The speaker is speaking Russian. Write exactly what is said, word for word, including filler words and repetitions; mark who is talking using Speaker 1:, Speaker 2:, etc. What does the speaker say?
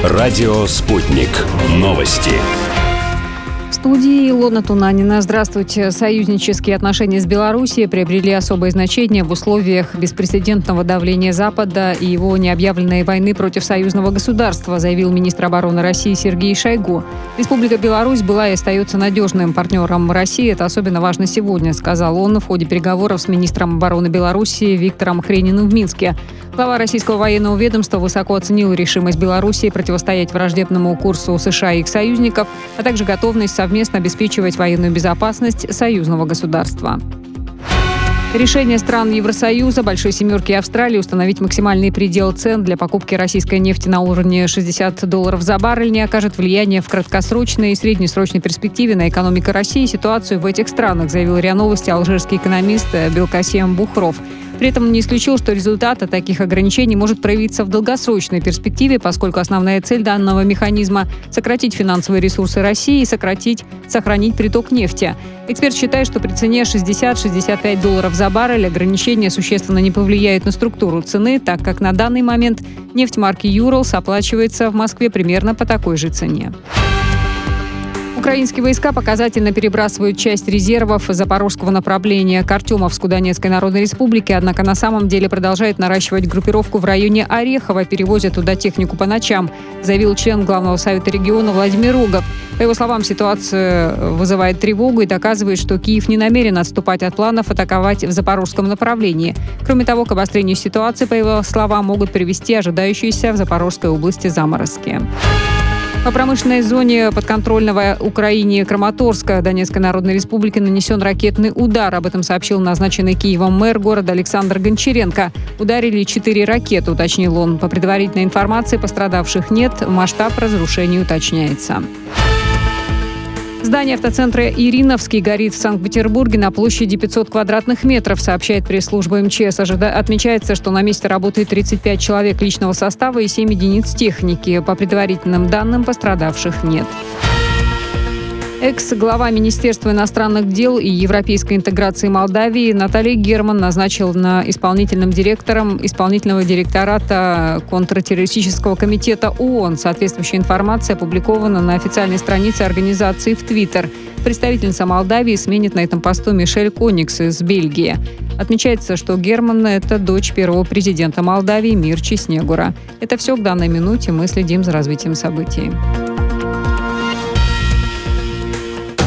Speaker 1: Радио «Спутник». Новости.
Speaker 2: В студии Илона Тунанина. Здравствуйте. Союзнические отношения с Белоруссией приобрели особое значение в условиях беспрецедентного давления Запада и его необъявленной войны против союзного государства, заявил министр обороны России Сергей Шойгу. Республика Беларусь была и остается надежным партнером России. Это особенно важно сегодня, сказал он в ходе переговоров с министром обороны Белоруссии Виктором Хрениным в Минске. Глава российского военного ведомства высоко оценил решимость Белоруссии противостоять враждебному курсу США и их союзников, а также готовность совместно обеспечивать военную безопасность союзного государства. Решение стран Евросоюза, Большой Семерки и Австралии установить максимальный предел цен для покупки российской нефти на уровне шестьдесят долларов за баррель не окажет влияния в краткосрочной и среднесрочной перспективе на экономику России и ситуацию в этих странах, заявил РИА Новости алжирский экономист Белкасем Бухров. При этом он не исключил, что результат от таких ограничений может проявиться в долгосрочной перспективе, поскольку основная цель данного механизма – сократить финансовые ресурсы России и сократить, сохранить приток нефти. Эксперт считает, что при цене шестьдесят - шестьдесят пять долларов за баррель ограничения существенно не повлияют на структуру цены, так как на данный момент нефть марки «Юралс» оплачивается в Москве примерно по такой же цене. Украинские войска показательно перебрасывают часть резервов запорожского направления к Артемовску Донецкой Народной Республики, однако на самом деле продолжает наращивать группировку в районе Орехова, перевозят туда технику по ночам, заявил член Главного совета региона Владимир Рогов. По его словам, ситуация вызывает тревогу и доказывает, что Киев не намерен отступать от планов атаковать в запорожском направлении. Кроме того, к обострению ситуации, по его словам, могут привести ожидающиеся в Запорожской области заморозки. По промышленной зоне подконтрольного Украине Краматорска Донецкой Народной Республики нанесен ракетный удар. Об этом сообщил назначенный Киевом мэр города Александр Гончаренко. Ударили четыре ракеты, уточнил он. По предварительной информации пострадавших нет, масштаб разрушений уточняется. Здание автоцентра «Ириновский» горит в Санкт-Петербурге на площади пятьсот квадратных метров, сообщает пресс-служба МЧС. Отмечается, что на месте работает тридцать пять человек личного состава и семь единиц техники. По предварительным данным, пострадавших нет. Экс-глава Министерства иностранных дел и европейской интеграции Молдавии Наталья Герман назначил на исполнительным директором исполнительного директората контртеррористического комитета ООН. Соответствующая информация опубликована на официальной странице организации в Твиттер. Представительница Молдавии сменит на этом посту Мишель Коникс из Бельгии. Отмечается, что Герман – это дочь первого президента Молдавии Мирчи Снегура. Это все к данной минуте. Мы следим за развитием событий.